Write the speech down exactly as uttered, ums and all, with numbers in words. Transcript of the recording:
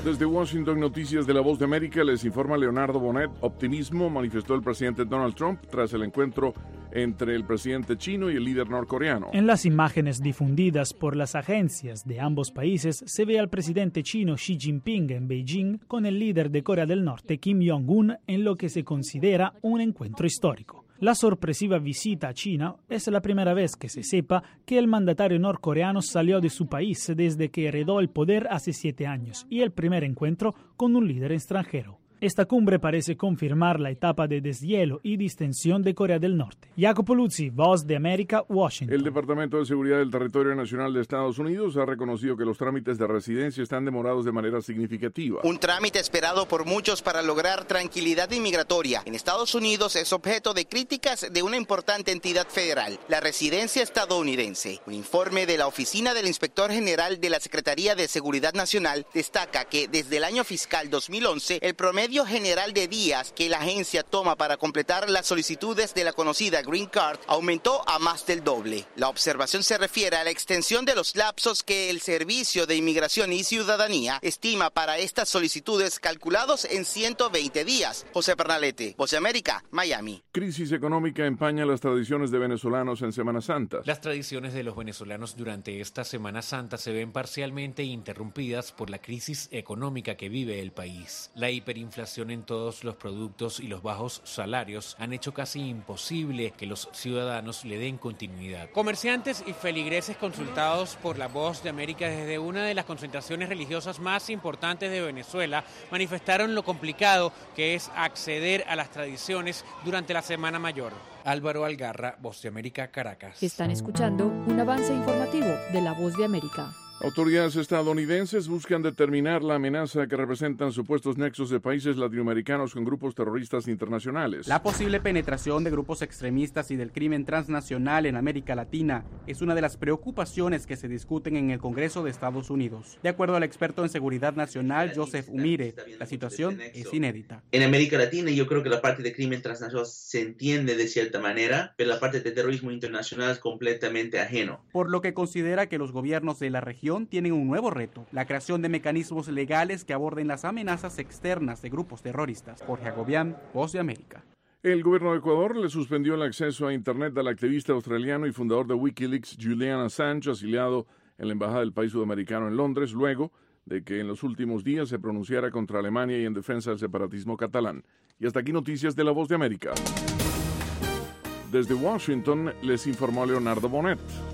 Desde Washington, Noticias de la Voz de América, les informa Leonardo Bonet. Optimismo manifestó el presidente Donald Trump tras el encuentro entre el presidente chino y el líder norcoreano. En las imágenes difundidas por las agencias de ambos países se ve al presidente chino Xi Jinping en Beijing con el líder de Corea del Norte Kim Jong-un en lo que se considera un encuentro histórico. La sorpresiva visita a China es la primera vez que se sepa que el mandatario norcoreano salió de su país desde que heredó el poder hace siete años y el primer encuentro con un líder extranjero. Esta cumbre parece confirmar la etapa de deshielo y distensión de Corea del Norte. Jacopo Luzzi, Voz de América, Washington. El Departamento de Seguridad del Territorio Nacional de Estados Unidos ha reconocido que los trámites de residencia están demorados de manera significativa. Un trámite esperado por muchos para lograr tranquilidad inmigratoria en Estados Unidos es objeto de críticas de una importante entidad federal, la residencia estadounidense. Un informe de la Oficina del Inspector General de la Secretaría de Seguridad Nacional destaca que desde el año fiscal dos mil once, el promedio general de días que la agencia toma para completar las solicitudes de la conocida Green Card aumentó a más del doble. La observación se refiere a la extensión de los lapsos que el Servicio de Inmigración y Ciudadanía estima para estas solicitudes, calculados en ciento veinte días. José Pernalete, Voz de América, Miami. Crisis económica empaña las tradiciones de venezolanos en Semana Santa. Las tradiciones de los venezolanos durante esta Semana Santa se ven parcialmente interrumpidas por la crisis económica que vive el país. La hiperinflación en todos los productos y los bajos salarios han hecho casi imposible que los ciudadanos le den continuidad. Comerciantes y feligreses consultados por la Voz de América desde una de las concentraciones religiosas más importantes de Venezuela manifestaron lo complicado que es acceder a las tradiciones durante la Semana Mayor. Álvaro Algarra, Voz de América, Caracas. Están escuchando un avance informativo de la Voz de América. Autoridades estadounidenses buscan determinar la amenaza que representan supuestos nexos de países latinoamericanos con grupos terroristas internacionales. La posible penetración de grupos extremistas y del crimen transnacional en América Latina es una de las preocupaciones que se discuten en el Congreso de Estados Unidos. De acuerdo al experto en seguridad nacional Joseph Umire, la situación es inédita. En América Latina yo creo que la parte de crimen transnacional se entiende de cierta manera, pero la parte de terrorismo internacional es completamente ajeno. Por lo que considera que los gobiernos de la región tienen un nuevo reto, la creación de mecanismos legales que aborden las amenazas externas de grupos terroristas. Jorge Agobián, Voz de América. El gobierno de Ecuador le suspendió el acceso a Internet al activista australiano y fundador de Wikileaks, Julian Assange, asiliado en la embajada del país sudamericano en Londres, luego de que en los últimos días se pronunciara contra Alemania y en defensa del separatismo catalán. Y hasta aquí noticias de la Voz de América. Desde Washington les informó Leonardo Bonet.